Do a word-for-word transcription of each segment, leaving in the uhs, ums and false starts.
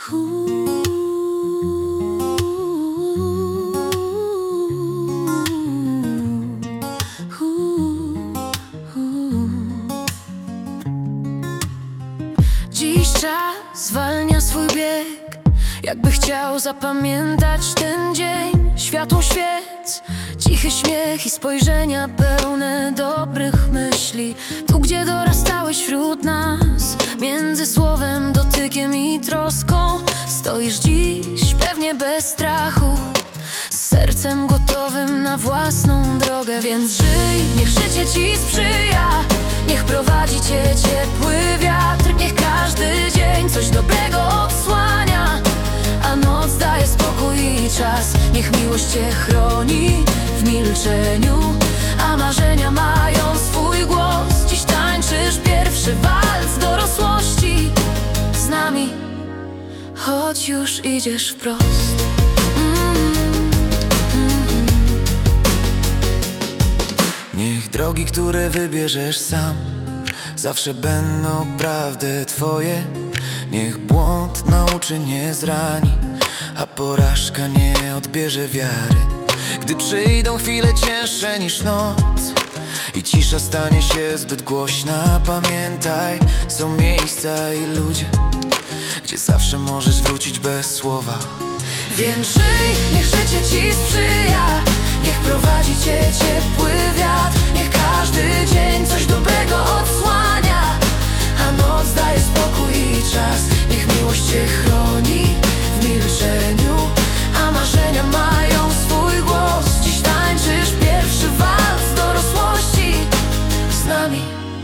Dziś czas zwalnia swój bieg, jakby chciał zapamiętać ten dzień. Światło świec, cichy śmiech i spojrzenia pełne dobrych myśli. Tu, gdzie dorastałeś wśród nas, między słowem, dotykiem i troską, stoisz dziś pewnie bez strachu, z sercem gotowym na własną drogę. Więc żyj, niech życie ci sprzyja, niech prowadzi cię ciepły wiatr, niech każdy dzień coś dobrego odsłania, a noc daje spokój i czas. Niech miłość cię chroni w milczeniu, a marzenia mają swój głos. Dziś tańczysz pierwszy walc dorosłości z nami, choć już idziesz wprost. Niech drogi, które wybierzesz sam, zawsze będą prawdy twoje. Niech błąd nauczy, nie zrani, a porażka nie odbierze wiary. Gdy przyjdą chwile cięższe niż noc i cisza stanie się zbyt głośna, pamiętaj, są miejsca i ludzie, gdzie zawsze możesz wrócić bez słowa. Więc żyj, niech życie ci sprzyja, niech prowadzi cię ciepły wiatr, niech każdy dzień coś dobrego odsłania, a noc daje spokój i czas. Niech miłość cię chroni w milczeniu, a marzenia mają swój głos. Dziś tańczysz pierwszy walc dorosłości z nami,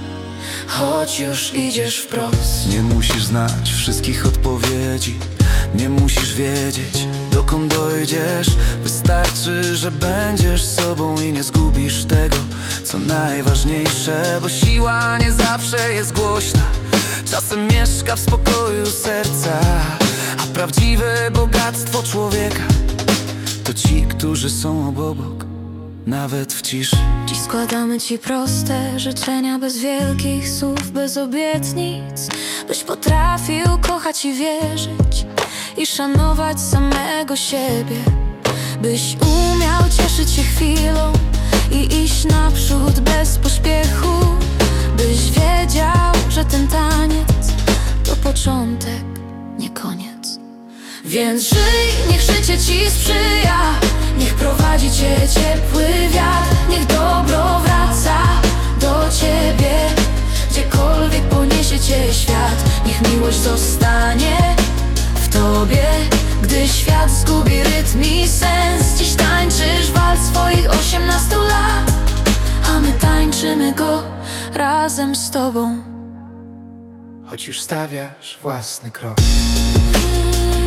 choć już idziesz wprost. Nie musisz znać wszystkich odpowiedzi, nie musisz wiedzieć, dokąd dojdziesz. Wystarczy, że będziesz sobą i nie zgubisz tego, co najważniejsze. Bo siła nie zawsze jest głośna, czasem mieszka w spokoju serca, a prawdziwe bogactwo człowieka to ci, którzy są obok, nawet w ciszy. Dziś składamy ci proste życzenia, bez wielkich słów, bez obietnic, byś potrafił kochać i wierzyć i szanować samego siebie, byś umiał cieszyć się chwilą i iść naprzód bez pośpiechu, byś wiedział, że ten taniec to początek, nie koniec. Więc żyj, niech życie ci sprzyja, niech prowadzi cię ciepły wiatr, niech dobro wraca do ciebie, gdziekolwiek poniesie cię świat. Niech miłość zostanie w tobie, gdy świat zgubi rytm i sens. Dziś tańczysz walc swoich osiemnastu lat, a my tańczymy go razem z tobą, Choć już stawiasz własny krok.